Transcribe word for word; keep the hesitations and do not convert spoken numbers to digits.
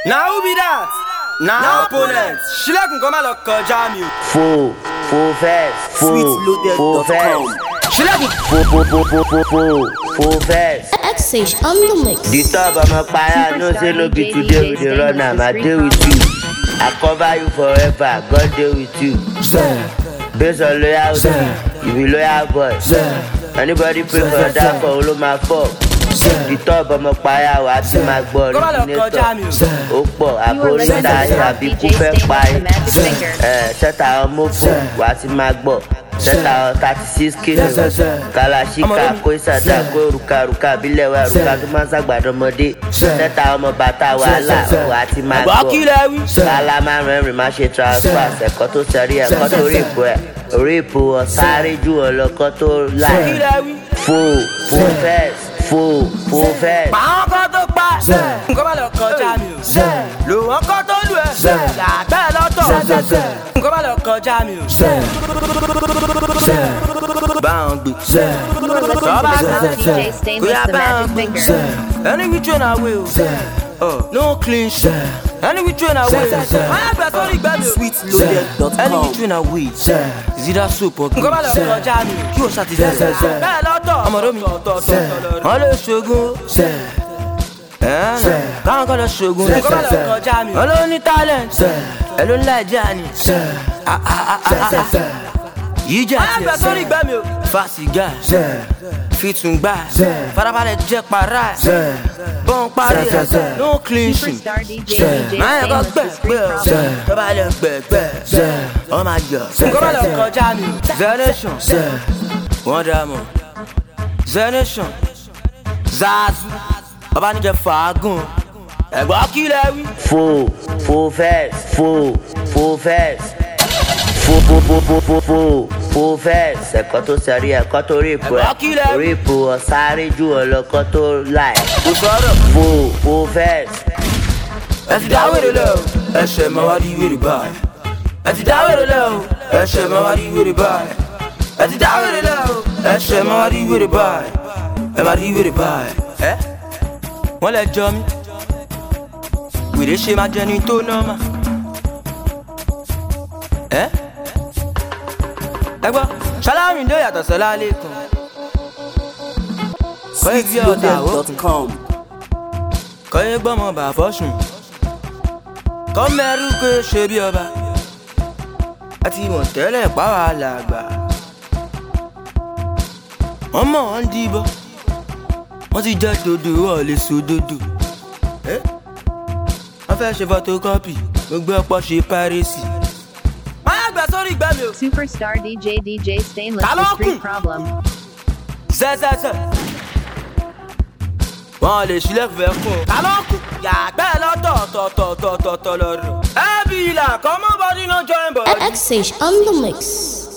Now who be that? Now opponent. Ṣílẹ̀kùn kan má lọ kọjá mi o. Fo, fo fest, fo, fo fest. Ṣílẹ̀kùn. Fo, fo, fo, fo, fo, fo, fo fest. X-H on the mix. The top of my fire, no say no be today with the runner, I dey with you. I cover you forever, God dey with you. Based on loyalty, you be loyal boy. Anybody pray for that for all of my fault. The top of my fire, I see my God. Ó pọ̀ àbóríta àbí kú fẹ́ pa ẹ́. Sẹ́ta ọmọ fún wa ti máa gbọ́. Sẹ́ta thirty six kilos. Kàlàṣíkà kó ìsàdá kó rukaruka bílẹ̀ wa ruka tó máa ń sàgbàdo ọmọdé. Sẹ́ta ọmọ bàtà wàhálà wa ti máa gbọ́. Kàlà máa rẹ́rìn máa ṣe transfer. Ẹ̀kọ́ tó sẹ́rí ẹ̀kọ́ tó rí ipò ẹ̀. Orí ipò ọ̀sáré jù ọlọ́kọ́ tó láì. Fo, fo fest. Fo, fo fest. Báwọn kan tó pa nǹkan bá lọ kọjá mi o. Lò wọ́n kọ́ tó lù ẹ́. Làgbẹ́ lọ́tọ̀. Nǹkan bá lọ kọjá mi o. Báwọn gbé. Sọ́ba kan. Bóyá báwọn gbé. Ẹni wí train away o. No clean shit. Any which train away. I have a only bad sweet loaded dot com. Any which train away. Is it that soup or nǹkan bá lọ kọjá mi o. Kí o ṣàtìlẹ́yìn. Bẹ́ẹ̀ lọ́tọ̀. Ọmọdé mi ọ̀tọ̀ọ̀tọ̀. Wọ́n lè ṣogun. Káwọn kan lọ ṣogun. Nǹkan bá lọ kọjá mi o. Wọ́n ló ní talent. Ẹ ló ń la ìjà ni. Yìí jà tiẹ̀ sẹ́. I have a only gbẹ́ mi o. Fásigá. Fitungba. Farabalẹ̀ jẹ́ para. Bọ́n parí ẹ̀. No clean sheet. Máa yẹ kọ́ gbẹ̀gbẹ̀ o. Tó bá lè gbẹ̀gbẹ̀. Ọ máa yọ. Nǹkan bá lọ kọjá mi o. Zenation. Wọ́n dá mọ̀. Zenation. Zazu. Ọba níjẹ fàágùn. Ẹ̀gbọ́n kí lẹ wí. Fo, fo fest, fo, fo fest. Fo, fo, fo, fo, fo, fo, fo fest. Ẹ̀kọ́ tó sẹ́rí ẹ̀kọ́ tó rí ipò ẹ̀. Orí ipò ọ̀sáré jù ọlọ́kọ́ tó láì. Kò sọ̀rọ̀. Fo, fo fest. Ẹ ti dá wèrè lẹ o. Ẹ ṣe máa wá di wèrè báyìí. Ẹ ti dá wèrè lẹ o. Ẹ ṣe máa wá di wèrè báyìí. Ẹ ti dá wèrè lẹ o. Ẹ ṣe máa wá di wèrè báyìí. Ẹ máa di wèrè báyìí. Ẹ wọ́n lẹ jọ mí. Wèrè ṣe máa jẹ ní tó nọ́ọ̀mà. Ẹ ẹ gbọ́ ṣáláàrin dé yàtọ̀ sọ́lá lẹ́kàn. Kọ́ ẹ bí ọ̀dà ó. Kọ́ ẹ gbọ́mọ bà fọ́sùn. Kọ́ mẹ́rù pé ṣe bí ọba. A ti mọ̀ tẹ́lẹ̀ pàwọ́ àlàgbà. Wọ́n mọ̀ wọ́n ń dìbò. Wọ́n ti jẹ́ dodo wọ́n lè so dodo. Wọ́n fẹ́ ṣe photocopy. Gbogbo ọ̀pọ̀ ṣe piracy. Máa gbà sórí ìgbà mi o. Superstar D J D J Stainless the Street Problem. Zẹ́zẹ́zẹ́. Wọ́n lè ṣílẹ̀ fẹ́ fún o. Kálọ́kù. Yàgbẹ́ lọ́tọ̀ọ̀tọ̀ọ̀tọ̀ọ̀tọ̀ lọ́rùn. Ẹ bí ilà kọ́ mọ́ bọ́dí náà join bọ́dí. X-H on the mix.